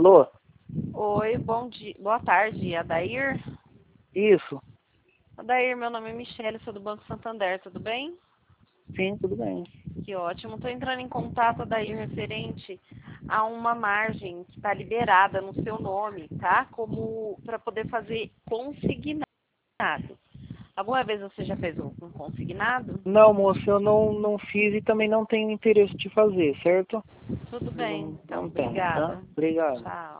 Alô? Oi, bom dia, boa tarde, Adair. Isso. Adair, meu nome é Michele, sou do Banco Santander, tudo bem? Sim, tudo bem. Que ótimo. Estou entrando em contato, Adair, referente a uma margem que está liberada no seu nome, tá? Como para poder fazer consignado. Alguma vez você já fez um consignado? Não, moço, eu não fiz e também não tenho interesse de fazer, certo? Tudo Eu bem, então, não tenho, tá? obrigada. Obrigado. Tchau.